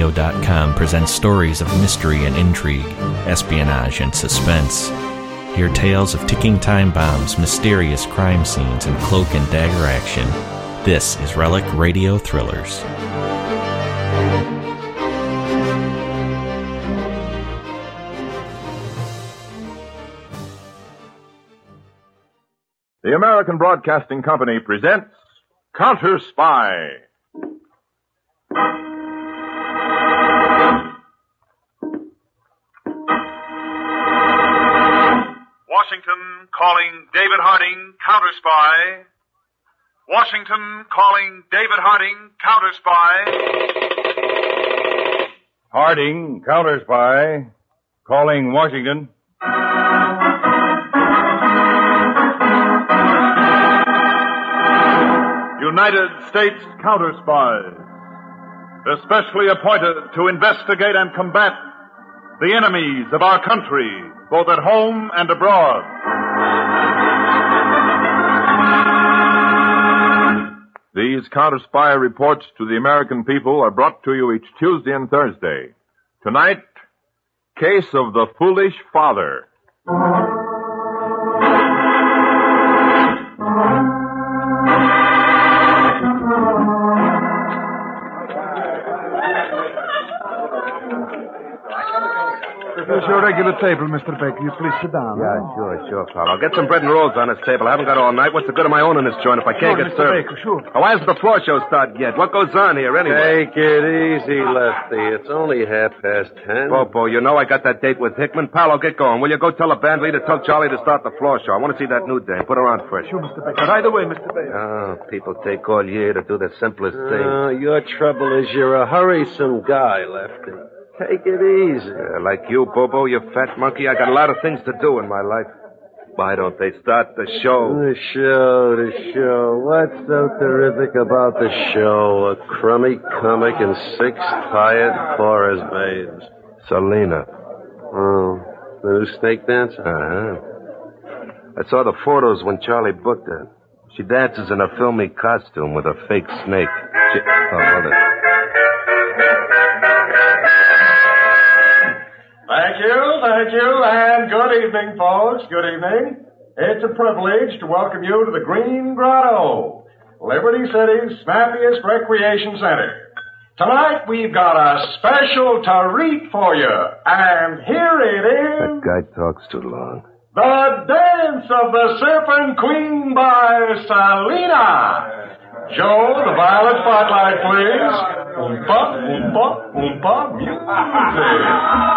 AmericanRadio.com presents stories of mystery and intrigue, espionage and suspense. Hear tales of ticking time bombs, mysterious crime scenes, and cloak and dagger action. This is Relic Radio Thrillers. The American Broadcasting Company presents Counter Spy. Washington calling David Harding, Counter Spy. Washington calling David Harding, Counter Spy. Harding, Counter Spy, calling Washington. United States Counter Spies, especially appointed to investigate and combat the enemies of our country, both at home and abroad. These Counter Spy reports to the American people are brought to you each Tuesday and Thursday. Tonight, Case of the Foolish Father. This is your regular table, Mr. Baker. You please sit down. Yeah, sure, pal. I'll get some bread and rolls on this table. I haven't got all night. What's the good of my owning this joint if I can't get Mr. served? Baker, sure. Oh, why hasn't the floor show started yet? What goes on here anyway? Take it easy, Lefty. It's only 10:30. Bobo, you know I got that date with Hickman. Pal, I'll get going. Will you go tell the band leader, tell Charlie to start the floor show? I want to see that new dame. Put her on first. Sure, Mr. Baker. Right away, Mr. Baker. Oh, people take all year to do the simplest thing. Your trouble is you're a hurrysome guy, Lefty. Take it easy. Like you, Bobo, you fat monkey, I got a lot of things to do in my life. Why don't they start the show? The show. What's so terrific about the show? A crummy comic and 6 tired chorus babes. Selena. Oh, the new snake dancer? Uh-huh. I saw the photos when Charlie booked her. She dances in a filmy costume with a fake snake. What is Thank you, and good evening, folks. Good evening. It's a privilege to welcome you to the Green Grotto, Liberty City's snappiest recreation center. Tonight, we've got a special treat for you, and here it is. That guy talks too long. The Dance of the Surfing Queen by Selena. Joe, the violet spotlight, please. Oompa, music.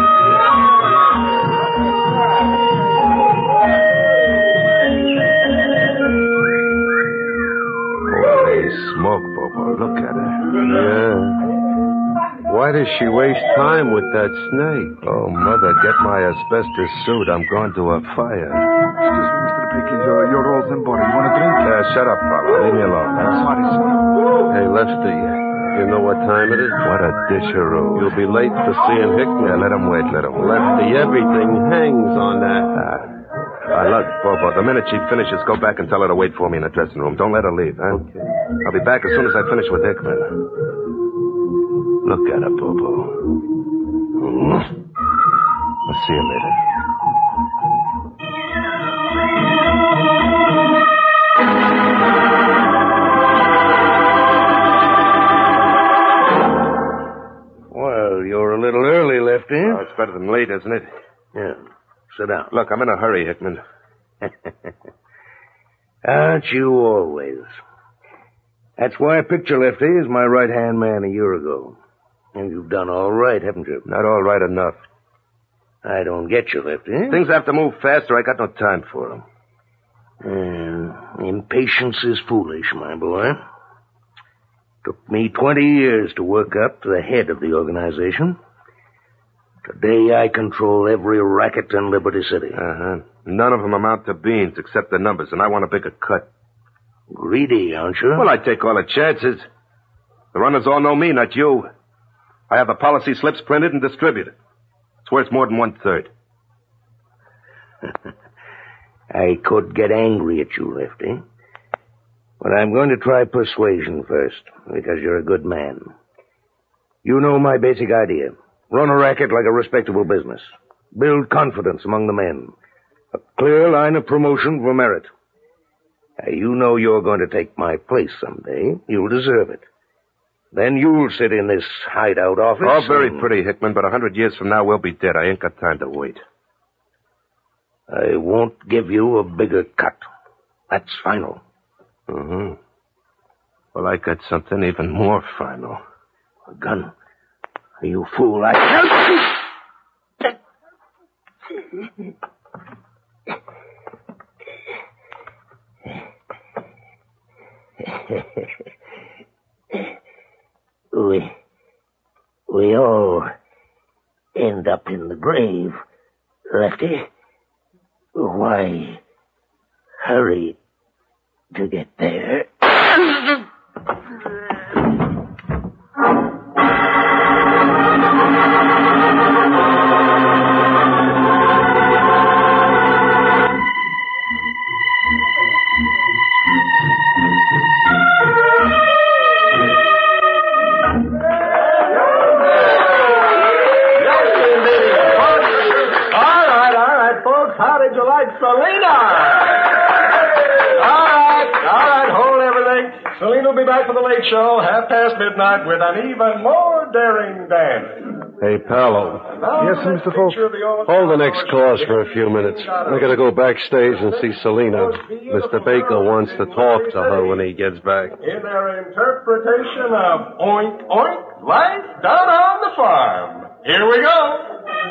Holy smoke, Bobo. Look at her. Yeah. Why does she waste time with that snake? Oh, Mother, get my asbestos suit. I'm going to a fire. Excuse me, Mr. Baker. You're all in body. You want a drink? Shut up, Papa. Leave me alone. Sorry, sir. Hey, Lefty, you know what time it is? What a disharoo. You'll be late for seeing Hickman. Yeah, let him wait. Lefty, everything hangs on that. Look, Bobo, the minute she finishes, go back and tell her to wait for me in the dressing room. Don't let her leave, huh? Okay. I'll be back as soon as I finish with Hickman. Look at her, Bobo. I'll see you later. Well, you're a little early, Lefty. Oh, it's better than late, isn't it? Yeah. Sit down. Look, I'm in a hurry, Hickman. Aren't you always? That's why I picked you, Lefty, as my right-hand man a year ago. And you've done all right, haven't you? Not all right enough. I don't get you, Lefty. Things have to move faster. I got no time for them. Impatience is foolish, my boy. Took me 20 years to work up to the head of the organization. Today I control every racket in Liberty City. Uh-huh. None of them amount to beans except the numbers, and I want a bigger cut. Greedy, aren't you? Well, I take all the chances. The runners all know me, not you. I have the policy slips printed and distributed. It's worth more than 1/3. I could get angry at you, Lefty. But I'm going to try persuasion first, because you're a good man. You know my basic idea. Run a racket like a respectable business. Build confidence among the men. A clear line of promotion for merit. Now, you know you're going to take my place someday. You'll deserve it. Then you'll sit in this hideout office. All very pretty, Hickman, but 100 years from now we'll be dead. I ain't got time to wait. I won't give you a bigger cut. That's final. Mm-hmm. Well, I got something even more final. A gun. You fool, We all end up in the grave, Lefty. Why hurry to get there? Selena! All right, hold everything. Selena will be back for the late show, midnight, with an even more daring dance. Hey, Paolo. Yes, Mr. Folk. Hold the next chorus for a few minutes. I gotta go backstage and see Selena. Mr. Baker wants to talk to her when he gets back. In their interpretation of Oink Oink, life down on the farm. Here we go.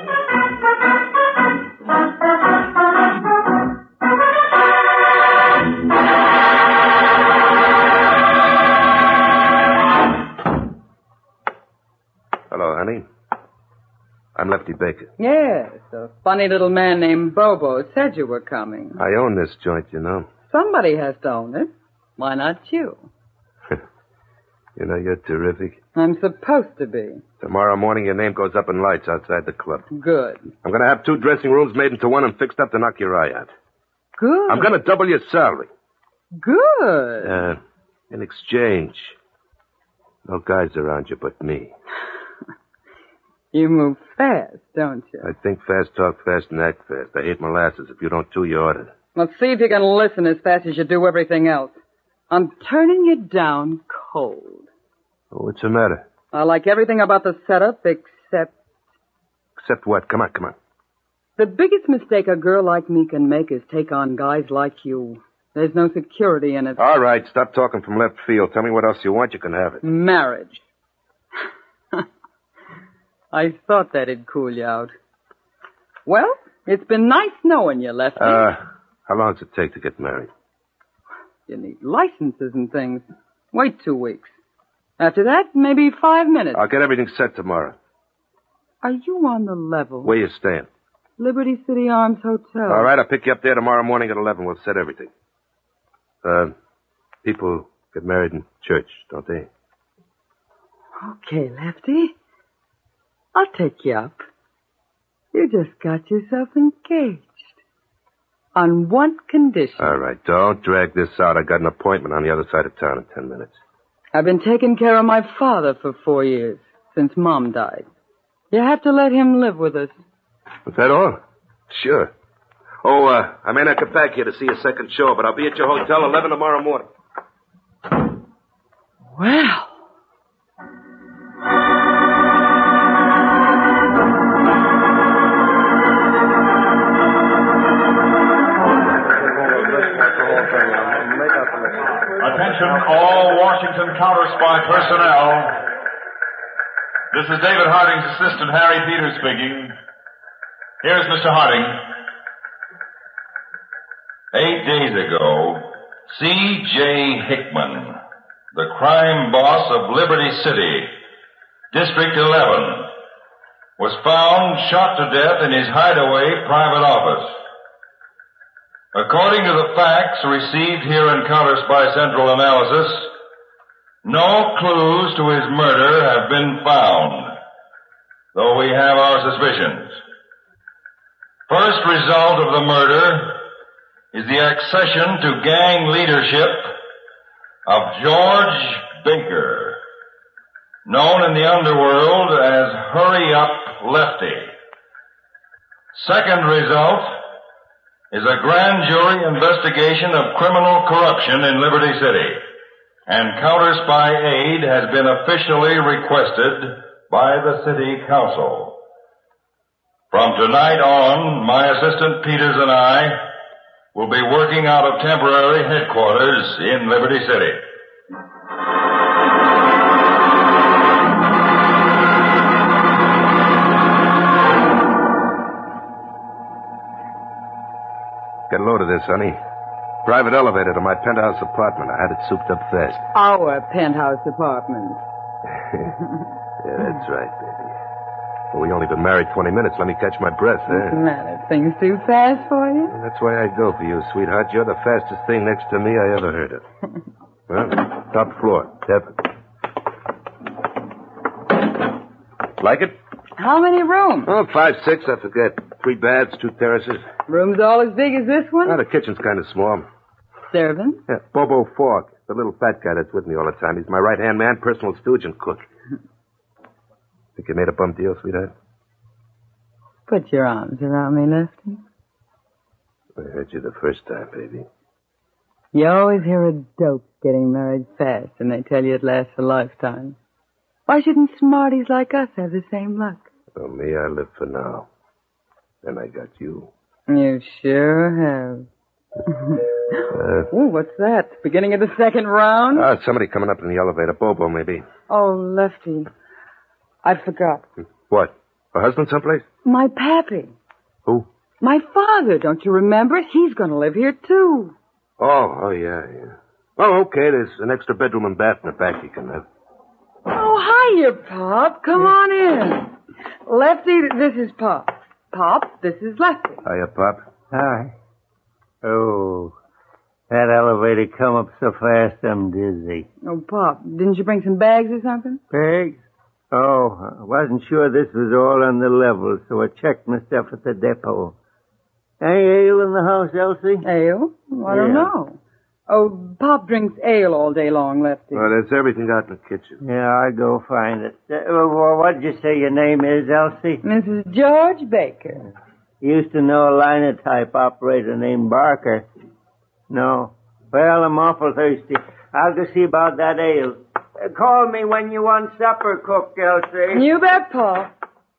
Hello, honey. I'm Lefty Baker. Yes, a funny little man named Bobo said you were coming. I own this joint, you know. Somebody has to own it. Why not you? You know, you're terrific. I'm supposed to be. Tomorrow morning, your name goes up in lights outside the club. Good. I'm going to have 2 dressing rooms made into one and fixed up to knock your eye out. Good. I'm going to double your salary. Good. In exchange, no guys around you but me. You move fast, don't you? I think fast, talk fast, and act fast. I hate molasses. If you don't too, you ought to. Let's see if you can listen as fast as you do everything else. I'm turning you down cold. Oh, what's the matter? I like everything about the setup except... Except what? Come on. The biggest mistake a girl like me can make is take on guys like you. There's no security in it. All right, stop talking from left field. Tell me what else you want. You can have it. Marriage. I thought that'd cool you out. Well, it's been nice knowing you, Lefty. How long does it take to get married? You need licenses and things. Wait 2 weeks. After that, maybe 5 minutes. I'll get everything set tomorrow. Are you on the level? Where you staying? Liberty City Arms Hotel. All right, I'll pick you up there tomorrow morning at 11. We'll set everything. People get married in church, don't they? Okay, Lefty. I'll take you up. You just got yourself engaged. On one condition. All right, don't drag this out. I got an appointment on the other side of town in 10 minutes. I've been taking care of my father for 4 years, since Mom died. You have to let him live with us. Is that all? Sure. Oh, I may not get back here to see a second show, but I'll be at your hotel 11 tomorrow morning. Well... Attention all Washington counter-spy personnel. This is David Harding's assistant, Harry Peters, speaking. Here's Mr. Harding. 8 days ago, C.J. Hickman, the crime boss of Liberty City, District 11, was found shot to death in his hideaway private office. According to the facts received here in Counter-Spy Central Analysis, no clues to his murder have been found, though we have our suspicions. First result of the murder is the accession to gang leadership of George Baker. known in the underworld as Hurry Up Lefty. Second result is a grand jury investigation of criminal corruption in Liberty City, and Counter Spy aid has been officially requested by the City Council. From tonight on, my assistant Peters and I will be working out of temporary headquarters in Liberty City. Get a load of this, honey. Private elevator to my penthouse apartment. I had it souped up fast. Our penthouse apartment. Yeah, that's right, baby. Well, we only been married 20 minutes. Let me catch my breath, eh? What's the matter? Things too fast for you? Well, that's why I go for you, sweetheart. You're the fastest thing next to me I ever heard of. Well, top floor. Definitely. Like it? How many rooms? Oh, 5, 6, I forget. 3 baths, 2 terraces. Rooms all as big as this one? Oh, the kitchen's kind of small. Servant? Yeah, Bobo Falk, the little fat guy that's with me all the time. He's my right-hand man, personal stooge, and cook. Think you made a bum deal, sweetheart? Put your arms around me, Lefty. I heard you the first time, baby. You always hear of dopes getting married fast, and they tell you it lasts a lifetime. Why shouldn't smarties like us have the same luck? Well, me, I live for now. Then I got you. You sure have. Ooh, what's that? Beginning of the second round? Somebody coming up in the elevator. Bobo, maybe. Oh, Lefty. I forgot. What? Her husband someplace? My pappy. Who? My father, don't you remember? He's going to live here, too. Oh, yeah. Oh, okay, there's an extra bedroom and bath in the back you can have. Oh, hiya, Pop. Come on in. Lefty, this is Pop. Pop, this is Lefty. Hiya, Pop. Hi. Oh, that elevator come up so fast I'm dizzy. Oh, Pop, didn't you bring some bags or something? Bags? Oh, I wasn't sure this was all on the level, so I checked my stuff at the depot. Any ale in the house, Elsie? Ale? I don't know. Oh, Pop drinks ale all day long, Lefty. Well, there's everything out in the kitchen. Yeah, I'll go find it. What'd you say your name is, Elsie? Mrs. George Baker. Used to know a linotype operator named Barker. No. Well, I'm awful thirsty. I'll go see about that ale. Call me when you want supper cooked, Elsie. You bet, Pop.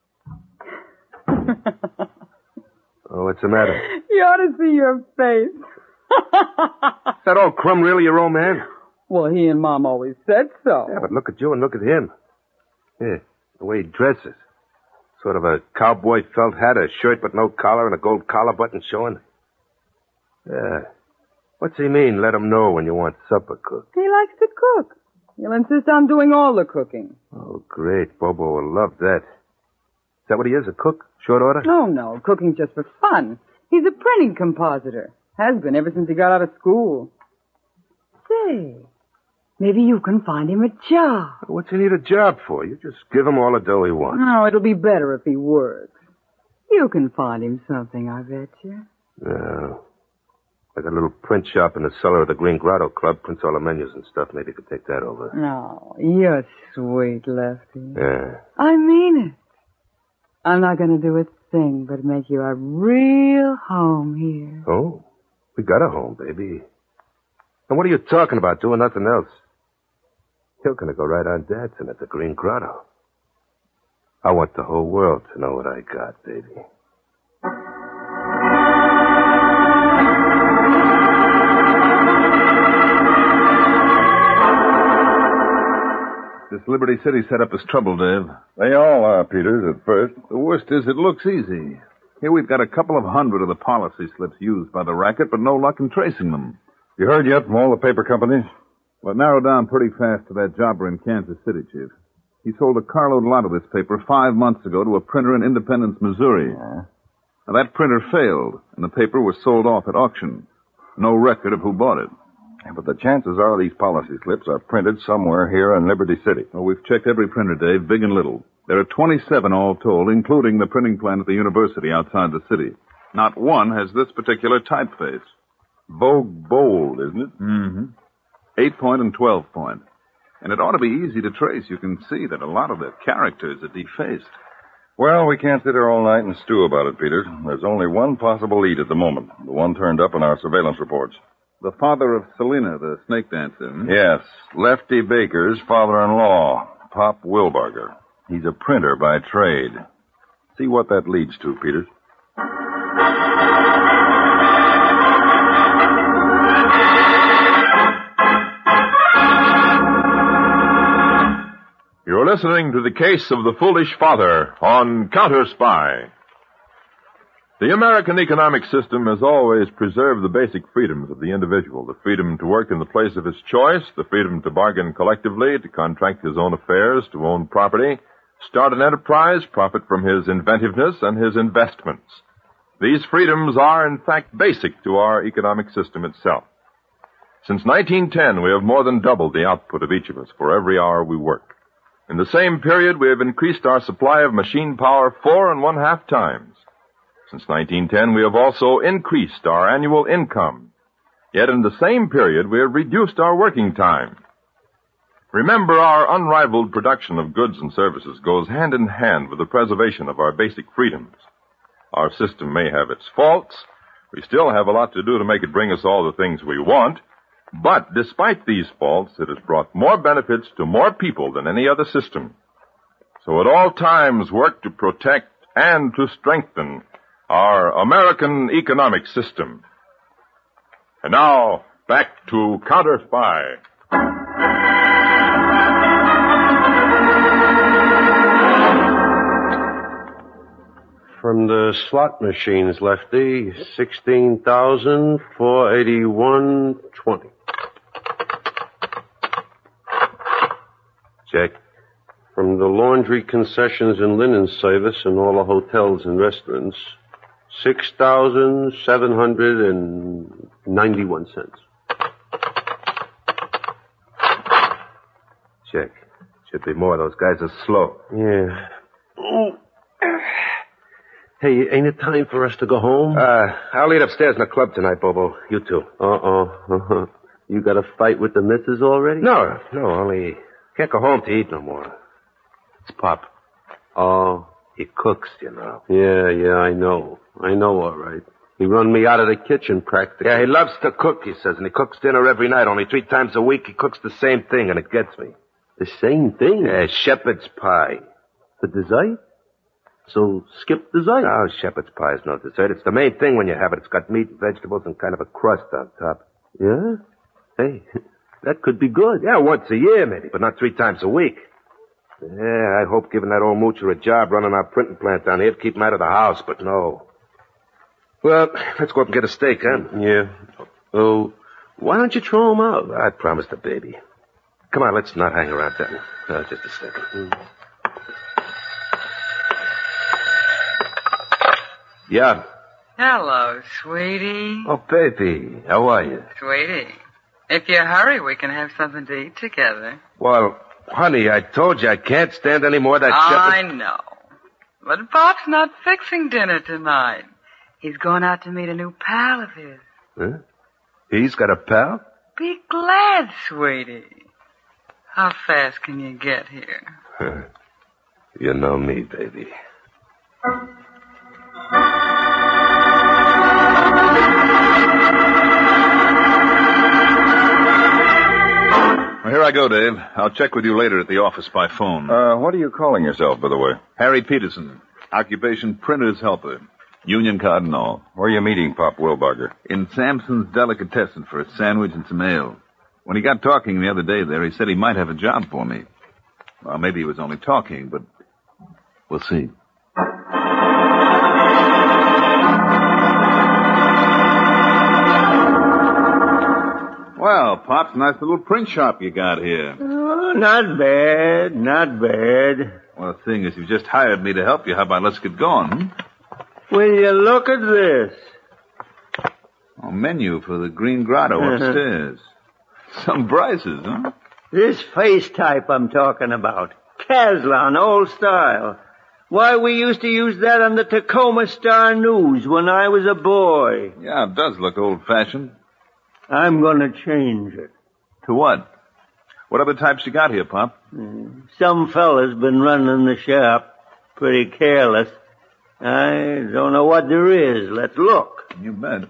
Oh, what's the matter? You ought to see your face. Is that old Crumb really your old man? Well, he and Mom always said so. Yeah, but look at you and look at him. Yeah, the way he dresses. Sort of a cowboy felt hat, a shirt but no collar, and a gold collar button showing. Yeah. What's he mean, let him know when you want supper cooked? He likes to cook. He'll insist on doing all the cooking. Oh, great. Bobo will love that. Is that what he is, a cook? Short order? No. Cooking's just for fun. He's a printing compositor. Has been ever since he got out of school. Say, maybe you can find him a job. What's he need a job for? You just give him all the dough he wants. No, it'll be better if he works. You can find him something, I bet you. No. Like a little print shop in the cellar of the Green Grotto Club. Prints all the menus and stuff. Maybe you could take that over. No, you're sweet, Lefty. Yeah. I mean it. I'm not going to do a thing but make you a real home here. Oh? We got a home, baby. And what are you talking about, doing nothing else? You're going to go right on dancing at the Green Grotto. I want the whole world to know what I got, baby. This Liberty City setup is trouble, Dave. They all are, Peters, at first. The worst is it looks easy. Here we've got a couple of hundred of the policy slips used by the racket, but no luck in tracing them. You heard yet from all the paper companies? Well, it narrowed down pretty fast to that jobber in Kansas City, Chief. He sold a carload lot of this paper 5 months ago to a printer in Independence, Missouri. Now, that printer failed, and the paper was sold off at auction. No record of who bought it. Yeah, but the chances are these policy slips are printed somewhere here in Liberty City. Well, we've checked every printer, Dave, big and little. There are 27 all told, including the printing plant at the university outside the city. Not one has this particular typeface. Vogue Bold, isn't it? Mm-hmm. 8-point and 12-point. And it ought to be easy to trace. You can see that a lot of the characters are defaced. Well, we can't sit here all night and stew about it, Peter. There's only one possible lead at the moment. The one turned up in our surveillance reports. The father of Selina, the snake dancer. Yes, Lefty Baker's father-in-law, Pop Wilbarger. He's a printer by trade. See what that leads to, Peter. You're listening to The Case of the Foolish Father on Counter Spy. The American economic system has always preserved the basic freedoms of the individual. The freedom to work in the place of his choice, the freedom to bargain collectively, to contract his own affairs, to own property, start an enterprise, profit from his inventiveness and his investments. These freedoms are, in fact, basic to our economic system itself. Since 1910, we have more than doubled the output of each of us for every hour we work. In the same period, we have increased our supply of machine power 4.5 times. Since 1910, we have also increased our annual income. Yet in the same period, we have reduced our working time. Remember, our unrivaled production of goods and services goes hand in hand with the preservation of our basic freedoms. Our system may have its faults. We still have a lot to do to make it bring us all the things we want. But despite these faults, it has brought more benefits to more people than any other system. So at all times, work to protect and to strengthen our American economic system. And now, back to Counter Spy. From the slot machines, Lefty, 16,481.20. Check. From the laundry concessions and linen service and all the hotels and restaurants, 6,791 cents. Check. Should be more. Those guys are slow. Yeah. Hey, ain't it time for us to go home? I'll eat upstairs in the club tonight, Bobo. You too. You got a fight with the missus already? No, only can't go home to eat no more. It's Pop. Oh. He cooks, you know. Yeah, I know. All right. He run me out of the kitchen practically. Yeah, he loves to cook, he says, and he cooks dinner every night. Only 3 times a week he cooks the same thing, and it gets me. The same thing? Yeah, shepherd's pie. The dessert? So skip dessert. No, shepherd's pie is no dessert. It's the main thing when you have it. It's got meat, vegetables, and kind of a crust on top. Yeah? Hey, that could be good. Yeah, once a year maybe, but not 3 times a week. Yeah, I hope giving that old moocher a job running our printing plant down here to keep him out of the house, but no. Well, let's go up and get a steak, huh? Yeah. Oh, why don't you throw him out? I promised the baby. Come on, let's not hang around then. No, just a second. Yeah. Hello, sweetie. Oh, baby. How are you? Sweetie, if you hurry, we can have something to eat together. Well, honey, I told you I can't stand any more of that I know. But Pop's not fixing dinner tonight. He's going out to meet a new pal of his. Huh? He's got a pal? Be glad, sweetie. How fast can you get here? You know me, baby. Well, here I go, Dave. I'll check with you later at the office by phone. What are you calling yourself, by the way? Harry Peterson. Occupation printer's helper. Union card and all. Where are you meeting Pop Wilbarger? In Sampson's Delicatessen for a sandwich and some ale. When he got talking the other day there, he said he might have a job for me. Well, maybe he was only talking, but we'll see. Well, Pops, nice little print shop you got here. Oh, not bad. Well, seeing as you just hired me to help you, how about let's get going, Will you look at this? A menu for the Green Grotto upstairs. Some prices, huh? This face type I'm talking about. Caslon, old style. Why, we used to use that on the Tacoma Star News when I was a boy. Yeah, it does look old-fashioned. I'm going to change it. To what? What other types you got here, Pop? Some fella's been running the shop. Pretty careless. I don't know what there is. Let's look. You bet.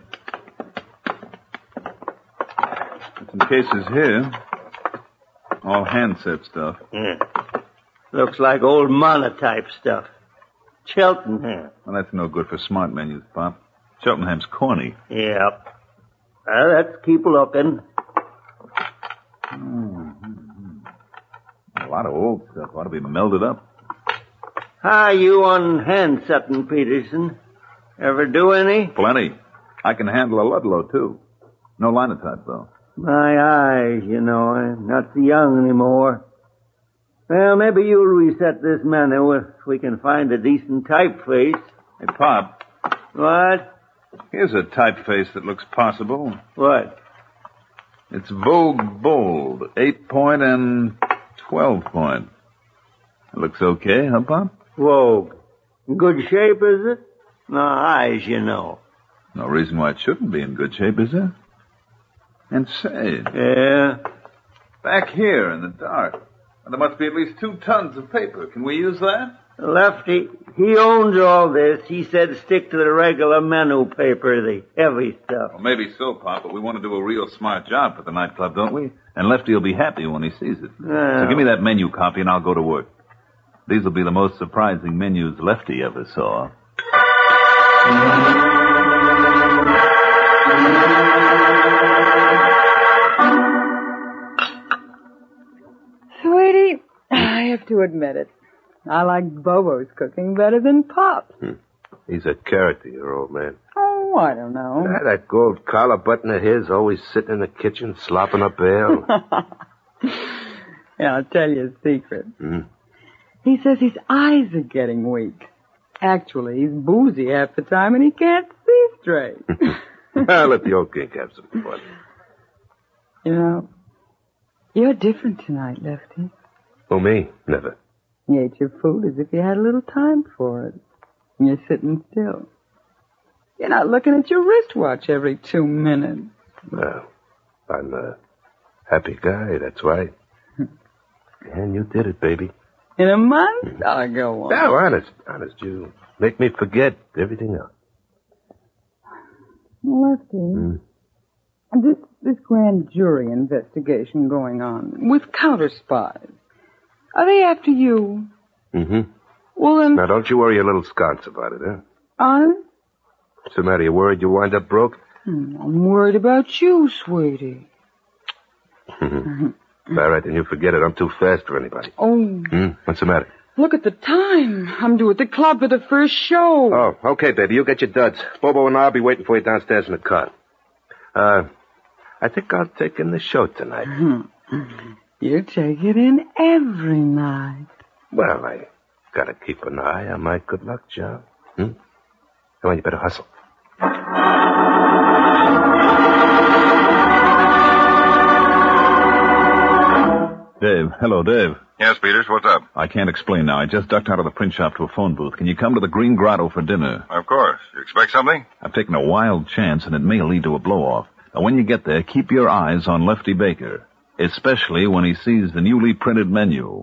Got some cases here. All handset stuff. Yeah. Looks like old monotype stuff. Cheltenham. Well, that's no good for smart menus, Pop. Cheltenham's corny. Yep. Let's keep looking. A lot of old stuff ought to be melded up. How you on hand setting, Peterson? Ever do any? Plenty. I can handle a Ludlow, too. No linotype, though. My eyes, I'm not so young anymore. Well, maybe you'll reset this menu if we can find a decent typeface. Hey, Pop. What? Here's a typeface that looks possible. What? It's Vogue Bold, 8-point and 12-point. It looks okay, huh, Pop? Vogue. In good shape, is it? No eyes, No reason why it shouldn't be in good shape, is there? And say... Yeah? Back here in the dark. There must be at least 2 tons of paper. Can we use that? Lefty, he owns all this. He said stick to the regular menu paper, the heavy stuff. Well, maybe so, Pop, but we want to do a real smart job for the nightclub, don't we? And Lefty will be happy when he sees it. So give me that menu copy and I'll go to work. These will be the most surprising menus Lefty ever saw. Sweetie, I have to admit it. I like Bobo's cooking better than Pop's. He's a character, your old man. Oh, I don't know. That gold collar button of his always sitting in the kitchen slopping up ale. Yeah, I'll tell you a secret. He says his eyes are getting weak. Actually, he's boozy half the time and he can't see straight. I'll let the old kink have some fun. You're different tonight, Lefty. Oh, me? Never. You ate your food as if you had a little time for it. And you're sitting still. You're not looking at your wristwatch every 2 minutes. Well, I'm a happy guy, that's why. And you did it, baby. In a month? I'll go on. No, honest, you make me forget everything else. Lefty, this grand jury investigation going on with counter spies. Are they after you? Well, then... Now, don't you worry your little sconce about it, huh? Honest? What's the matter? You worried you wind up broke? I'm worried about you, sweetie. All right, then you forget it. I'm too fast for anybody. Oh. What's the matter? Look at the time. I'm due at the club for the first show. Oh, okay, baby. You get your duds. Bobo and I'll be waiting for you downstairs in the car. I think I'll take in the show tonight. You take it in every night. Well, I gotta keep an eye on my good luck, John. Come on, you better hustle. Dave. Hello, Dave. Yes, Peters, what's up? I can't explain now. I just ducked out of the print shop to a phone booth. Can you come to the Green Grotto for dinner? Of course. You expect something? I've taken a wild chance, and it may lead to a blow-off. Now, when you get there, keep your eyes on Lefty Baker, especially when he sees the newly printed menu.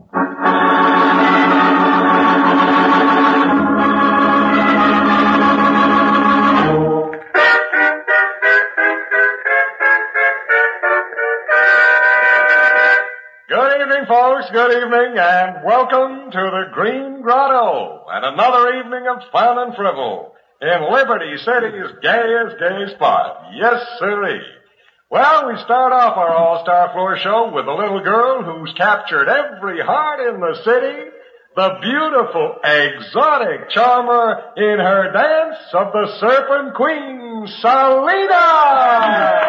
Good evening, folks. Good evening, and welcome to the Green Grotto and another evening of fun and frivol in Liberty City's gayest gay spot. Yes, sirree. Well, we start off our all-star floor show with a little girl who's captured every heart in the city, the beautiful, exotic charmer in her dance of the Serpent Queen, Selena!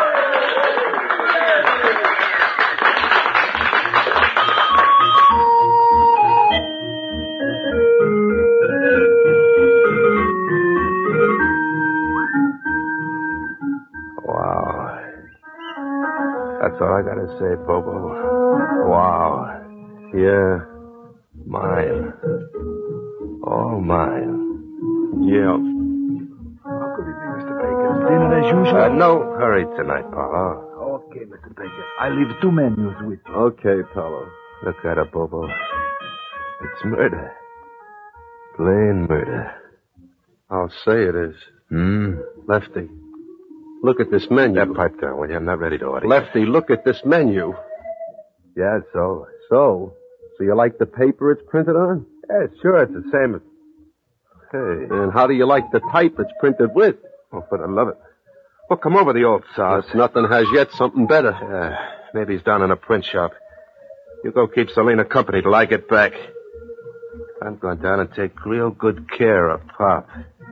That's all I gotta say, Bobo. Wow. Yeah. Mine. All mine. Yeah. Good evening, Mr. Baker. Dinner as usual? No hurry tonight, Paula. Okay, Mr. Baker. I leave 2 menus with you. Okay, Paulo. Look at it, Bobo. It's murder. Plain murder. I'll say it is. Lefty, look at this menu. That pipe down, will you? I'm not ready to order. Lefty, look at this menu. Yeah, so? So you like the paper it's printed on? Yeah, sure, it's the same as... Hey. And how do you like the type it's printed with? Oh, but I love it. Well, come over the old sauce. If nothing has yet something better. Maybe he's down in a print shop. You go keep Selena company till I get back. I'm going down and take real good care of Pop.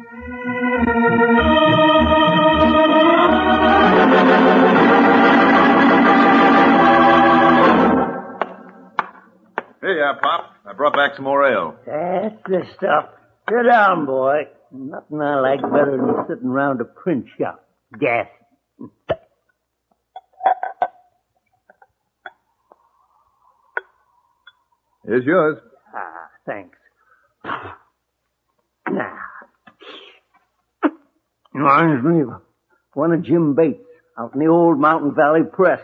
Here you are, Pop. I brought back some more ale. That's the stuff. Sit down, boy. Nothing I like better than sitting around a print shop. Gas. Here's yours. Thanks. Now. Reminds me of one of Jim Bates out in the old Mountain Valley Press.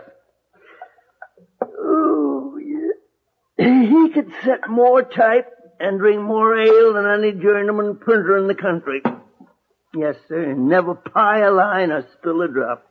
Oh, yeah. He could set more type and drink more ale than any journeyman printer in the country. Yes, sir. Never pie a line or spill a drop.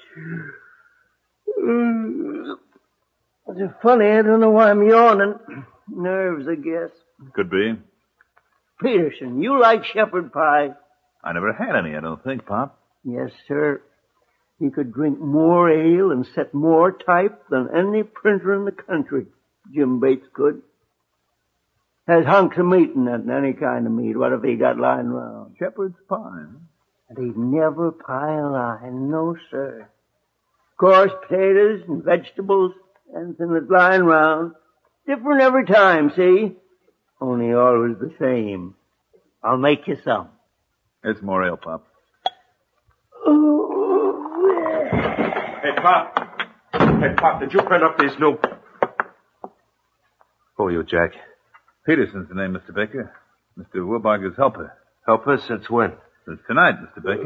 It's funny, I don't know why I'm yawning. Nerves, I guess. Could be. Peterson, you like shepherd pie? I never had any, I don't think, Pop. Yes, sir. He could drink more ale and set more type than any printer in the country. Jim Bates could. Has hunks of meat in it, and any kind of meat. What if he got lying around? Shepherd's pie. And he'd never pie a line, no, sir. Coarse potatoes and vegetables, anything that's lying around. Different every time, see? Only always the same. I'll make you some. It's more ale, Pop. Hey, Pop, did you print up these new... Who are you, Jack? Peterson's the name, Mr. Baker. Mr. Wilbarger's helper. Helper? Since when? Since tonight, Mr. Baker.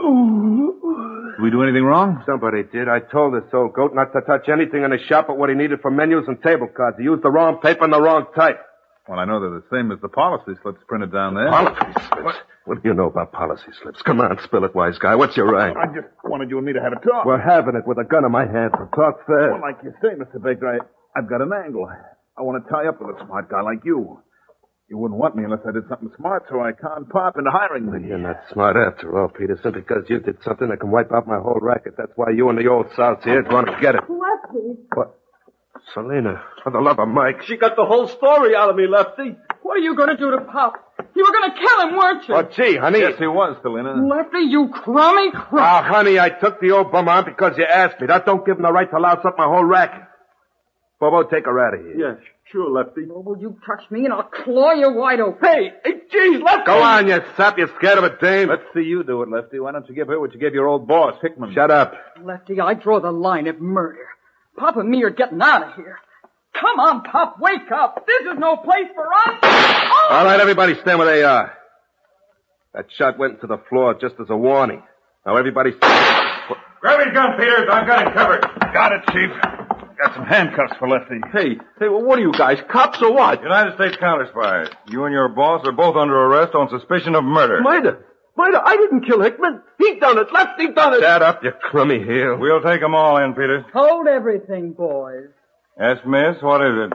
Did we do anything wrong? Somebody did. I told this old goat not to touch anything in the shop but what he needed for menus and table cards. He used the wrong paper and the wrong type. Well, I know they're the same as the policy slips printed down there. Policy slips? What do you know about policy slips? Come on, spill it, wise guy. What's your right? I just wanted you and me to have a talk. We're having it with a gun in my hand, so talk fast. Well, like you say, Mr. Baker, I've got an angle. I want to tie up with a smart guy like you. You wouldn't want me unless I did something smart, so I can't Pop into hiring me. You're not smart after all, Peterson, because you did something that can wipe out my whole racket. That's why you and the old South here are going to get it. Lefty. What? Selena, for the love of Mike. She got the whole story out of me, Lefty. What are you going to do to Pop? You were going to kill him, weren't you? Oh, gee, honey. Yes, he was, Selena. Lefty, you crummy crumb. Oh, honey, I took the old bum on because you asked me. That don't give him the right to louse up my whole racket. Bobo, take her out of here. Yes, sure, Lefty. Oh, will you touch me and I'll claw you wide open. Hey, geez, Lefty! Go on, you sap. You're scared of a dame. Let's see you do it, Lefty. Why don't you give her what you gave your old boss, Hickman? Shut up. Lefty, I draw the line at murder. Pop and me are getting out of here. Come on, Pop, wake up. This is no place for us. Oh! All right, everybody stand where they are. That shot went into the floor just as a warning. Now, everybody... Grab his gun, Peters. I've got him covered. Got it, Chief. Got some handcuffs for Lefty. Hey, well, what are you guys, cops or what? United States counter-spies. You and your boss are both under arrest on suspicion of murder. Murder? I didn't kill Hickman. He done it. Lefty done it. Shut up, you crummy heel. We'll take them all in, Peters. Hold everything, boys. Yes, miss, what is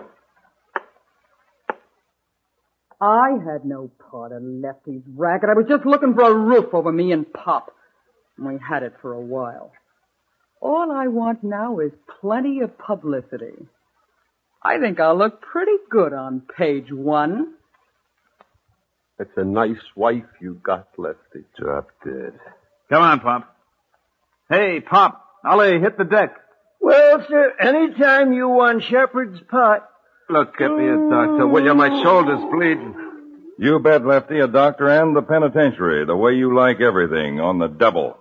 it? I had no part in Lefty's racket. I was just looking for a roof over me and Pop. And we had it for a while. All I want now is plenty of publicity. I think I'll look pretty good on page 1. It's a nice wife you got, Lefty. Drop dead. Come on, Pop. Hey, Pop. Ollie, hit the deck. Well, sir, anytime you want shepherd's pot. Look, get me a doctor, will you? My shoulder's bleeding. You bet, Lefty, a doctor and the penitentiary, the way you like everything, on the double.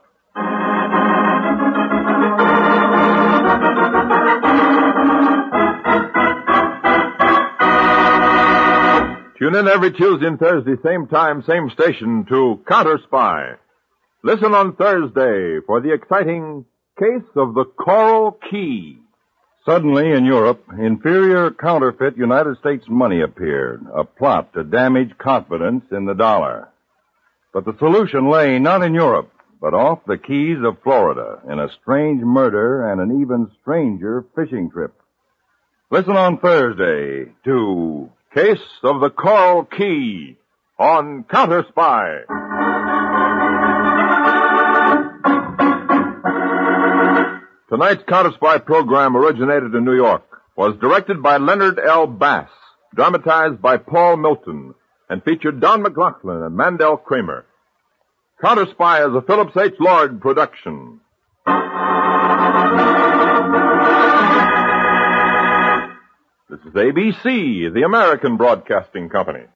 Tune in every Tuesday and Thursday, same time, same station, to Counter Spy. Listen on Thursday for the exciting case of the Coral Key. Suddenly in Europe, inferior counterfeit United States money appeared, a plot to damage confidence in the dollar. But the solution lay not in Europe, but off the Keys of Florida in a strange murder and an even stranger fishing trip. Listen on Thursday to Case of the Coral Key on Counter Spy. Tonight's Counter Spy program originated in New York, was directed by Leonard L. Bass, dramatized by Paul Milton, and featured Don McLaughlin and Mandel Kramer. Counter Spy is a Phillips H. Lord production. This is ABC, the American Broadcasting Company.